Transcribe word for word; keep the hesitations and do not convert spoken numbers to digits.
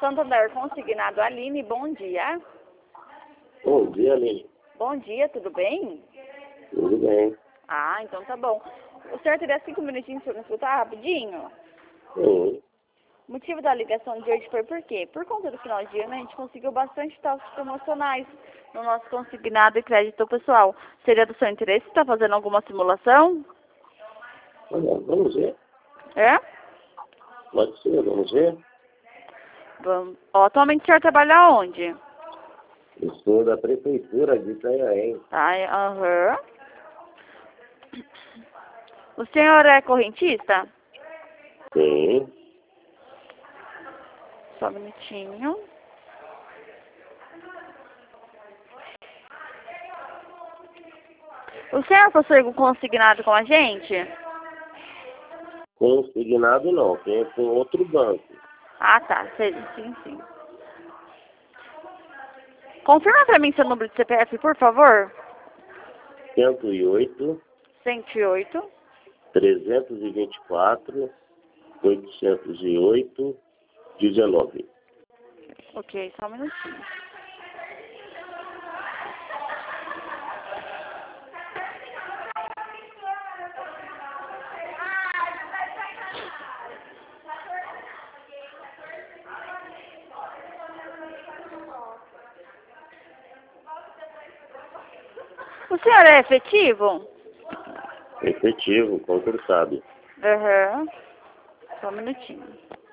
Santander Consignado, Aline, bom dia. Bom dia, Aline. Bom dia, tudo bem? Tudo bem. Ah, então tá bom. O senhor teria cinco minutinhos para me escutar rapidinho? Sim. O motivo da ligação de hoje foi por quê? Por conta do final de ano, a gente conseguiu bastante taxas promocionais no nosso consignado e crédito pessoal. Seria do seu interesse estar fazendo alguma simulação? Olha, vamos ver. É? Pode ser, vamos ver. Vamos. Ó, atualmente o senhor trabalha onde? Eu sou da prefeitura de Itanhaém. Tá, é, aham. O senhor é correntista? Sim. Só um minutinho. O senhor possui algum consignado com a gente? Consignado não, tem com outro banco. Ah, tá. Sim, sim. Confirma pra mim seu número de C P F, por favor. cento e oito, cento e oito. trezentos e vinte e quatro, oitocentos e oito, dezenove. Ok, só um minutinho. O senhor é efetivo? Efetivo, concursado. Aham. Só um minutinho.